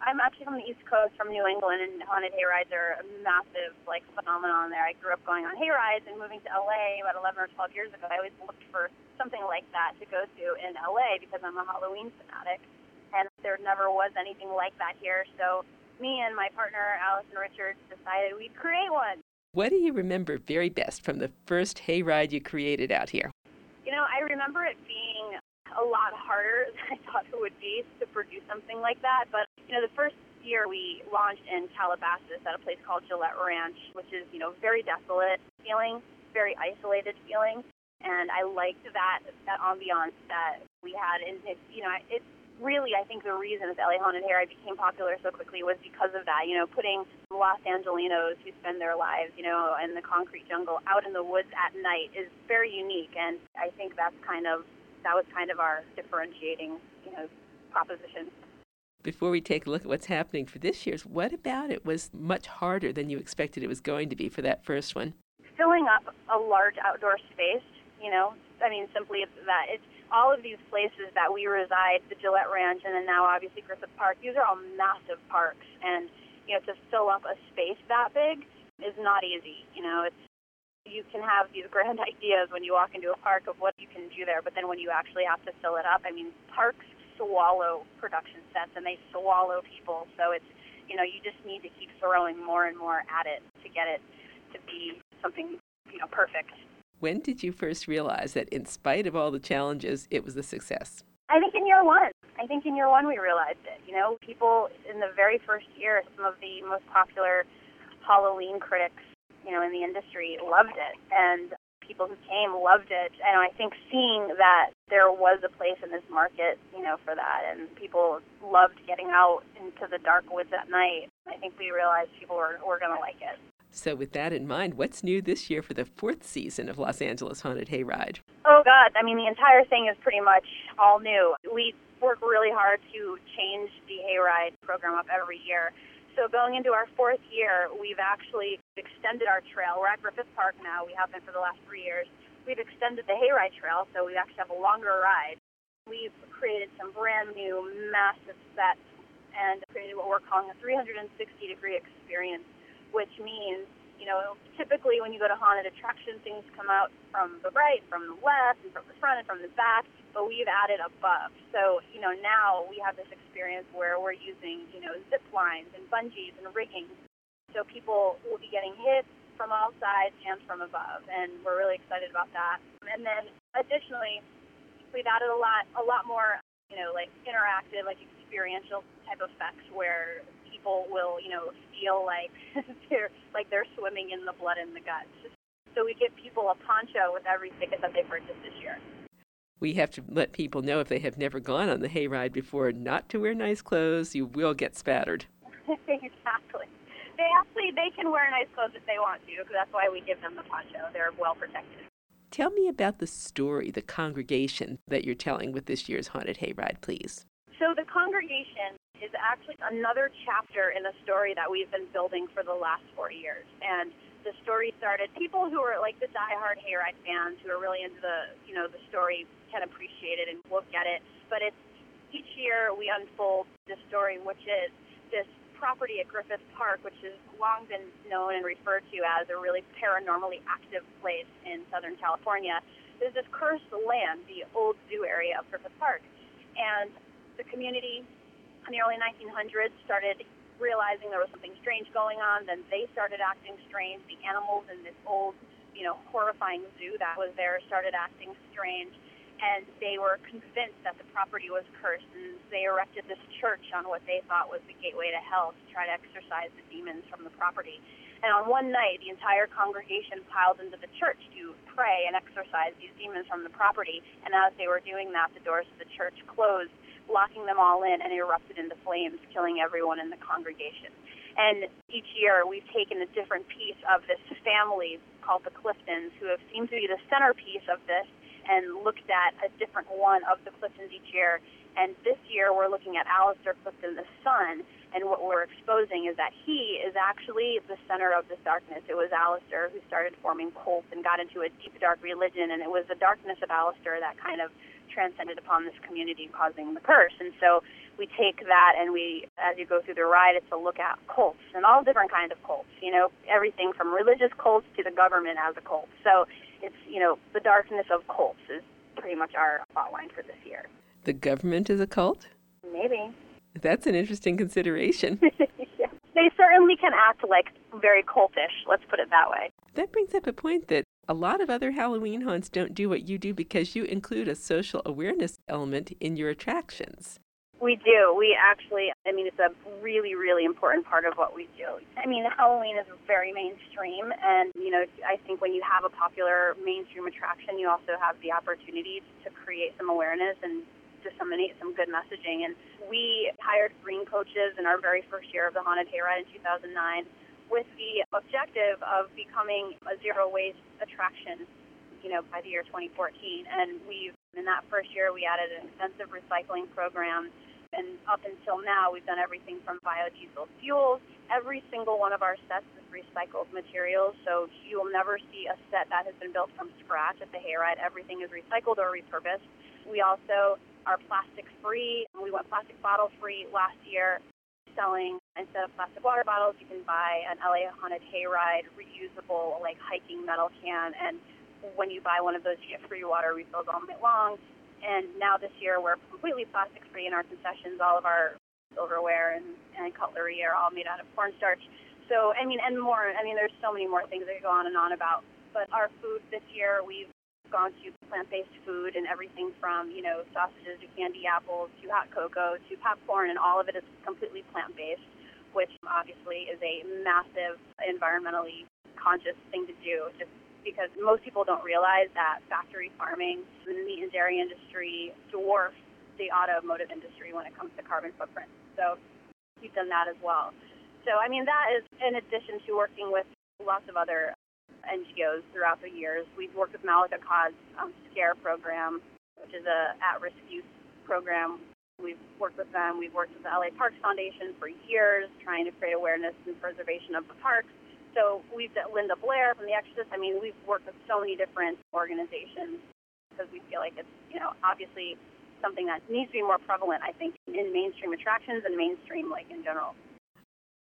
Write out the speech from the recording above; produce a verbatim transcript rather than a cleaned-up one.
I'm actually from the East Coast, from New England, and haunted hayrides are a massive, like, phenomenon there. I grew up going on hayrides, and moving to L A about eleven or twelve years ago, I always looked for something like that to go to in L A because I'm a Halloween fanatic, and there never was anything like that here. So me and my partner, Allison Richards, decided we'd create one. What do you remember very best from the first hayride you created out here? You know, I remember it being a lot harder than I thought it would be to produce something like that. But, you know, the first year we launched in Calabasas at a place called Gillette Ranch, which is, you know, very desolate feeling, very isolated feeling. And I liked that, that ambiance that we had. And, it, you know, it's really, I think the reason that L A Haunted Hayride became popular so quickly was because of that. You know, putting Los Angelinos who spend their lives, you know, in the concrete jungle out in the woods at night is very unique. And I think that's kind of That was kind of our differentiating, you know, proposition. Before we take a look at what's happening for this year's, what about it was much harder than you expected it was going to be for that first one? Filling up a large outdoor space, you know, I mean, simply that. It's all of these places that we reside, the Gillette Ranch and then now obviously Griffith Park, these are all massive parks. And, you know, to fill up a space that big is not easy. You know, it's you can have these grand ideas when you walk into a park of what you can do there, but then when you actually have to fill it up, I mean, parks swallow production sets and they swallow people. So it's, you know, you just need to keep throwing more and more at it to get it to be something, you know, perfect. When did you first realize that in spite of all the challenges, it was a success? I think in year one. I think in year one we realized it. You know, people in the very first year, some of the most popular Halloween critics, you know, in the industry loved it, and people who came loved it. And I think seeing that there was a place in this market, you know, for that, and people loved getting out into the dark woods at night, I think we realized people were, were going to like it. So with that in mind, what's new this year for the fourth season of Los Angeles Haunted Hayride? Oh, God. I mean, the entire thing is pretty much all new. We work really hard to change the Hayride program up every year. So going into our fourth year, we've actually extended our trail. We're at Griffith Park now. We have been for the last three years. We've extended the Hayride trail, so we actually have a longer ride. We've created some brand new massive sets and created what we're calling a three hundred sixty degree experience, which means, you know, typically when you go to haunted attraction, things come out from the right, from the left, and from the front, and from the back, but we've added above. So, you know, now we have this experience where we're using, you know, zip lines and bungees and rigging. So people will be getting hit from all sides and from above, and we're really excited about that. And then additionally, we've added a lot, a lot more, you know, like interactive, like experiential type effects where people will, you know, feel like they're like they're swimming in the blood and the guts. So we give people a poncho with every ticket that they purchase this year. We have to let people know if they have never gone on the hayride before not to wear nice clothes. You will get spattered. Exactly. They actually, they can wear nice clothes if they want to, because that's why we give them the poncho. They're well protected. Tell me about the story, the congregation that you're telling with this year's Haunted Hayride, please. So the congregation is actually another chapter in a story that we've been building for the last four years. And the story started, people who are like the diehard Hayride fans who are really into the, you know, the story can appreciate it and look at it. But it's each year we unfold this story, which is this property at Griffith Park, which has long been known and referred to as a really paranormally active place in Southern California. There's this cursed land, the old zoo area of Griffith Park. And the community in the early nineteen hundreds started realizing there was something strange going on. Then they started acting strange. The animals in this old, you know, horrifying zoo that was there started acting strange. And they were convinced that the property was cursed, and they erected this church on what they thought was the gateway to hell to try to exorcise the demons from the property. And on one night, the entire congregation piled into the church to pray and exorcise these demons from the property. And as they were doing that, the doors of the church closed, locking them all in, and erupted into flames, killing everyone in the congregation. And each year, we've taken a different piece of this family called the Cliftons, who have seemed to be the centerpiece of this, and looked at a different one of the Cliftons each year. And this year we're looking at Alistair Clifton, the son, and what we're exposing is that he is actually the center of this darkness. It was Alistair who started forming cults and got into a deep, dark religion, and it was the darkness of Alistair that kind of transcended upon this community, causing the curse. And so we take that, and we, as you go through the ride, it's a look at cults and all different kinds of cults, you know, everything from religious cults to the government as a cult. So it's, you know, the darkness of cults is pretty much our plotline for this year. The government is a cult? Maybe. That's an interesting consideration. Yeah. They certainly can act like very cultish, let's put it that way. That brings up a point that a lot of other Halloween haunts don't do what you do because you include a social awareness element in your attractions. We do. We actually, I mean, it's a really, really important part of what we do. I mean, Halloween is very mainstream, and, you know, I think when you have a popular mainstream attraction, you also have the opportunity to create some awareness and disseminate some good messaging. And we hired green coaches in our very first year of the Haunted Hayride in two thousand nine with the objective of becoming a zero-waste attraction, you know, by the year twenty fourteen. And we've, in that first year, we added an extensive recycling program. And up until now, we've done everything from biodiesel fuels. Every single one of our sets is recycled materials, so you'll never see a set that has been built from scratch at the Hayride. Everything is recycled or repurposed. We also are plastic-free. We went plastic bottle-free last year, selling, instead of plastic water bottles, you can buy an L A Haunted Hayride reusable, like, hiking metal can, and when you buy one of those, you get free water refills all night long. And now this year, we're completely plastic-free in our concessions. All of our silverware and, and cutlery are all made out of cornstarch. So, I mean, and more. I mean, there's so many more things that go on and on about. But our food this year, we've gone to plant-based food and everything from, you know, sausages to candy apples to hot cocoa to popcorn, and all of it is completely plant-based, which obviously is a massive environmentally conscious thing to do, just because most people don't realize that factory farming and the meat and dairy industry dwarf the automotive industry when it comes to carbon footprint. So we've done that as well. So, I mean, that is in addition to working with lots of other N G Os throughout the years. We've worked with Malika Ka's um, SCARE program, which is a at-risk youth program. We've worked with them. We've worked with the L A Parks Foundation for years, trying to create awareness and preservation of the parks. So we've got Linda Blair from The Exorcist. I mean, we've worked with so many different organizations because we feel like it's, you know, obviously something that needs to be more prevalent, I think, in mainstream attractions and mainstream, like, in general.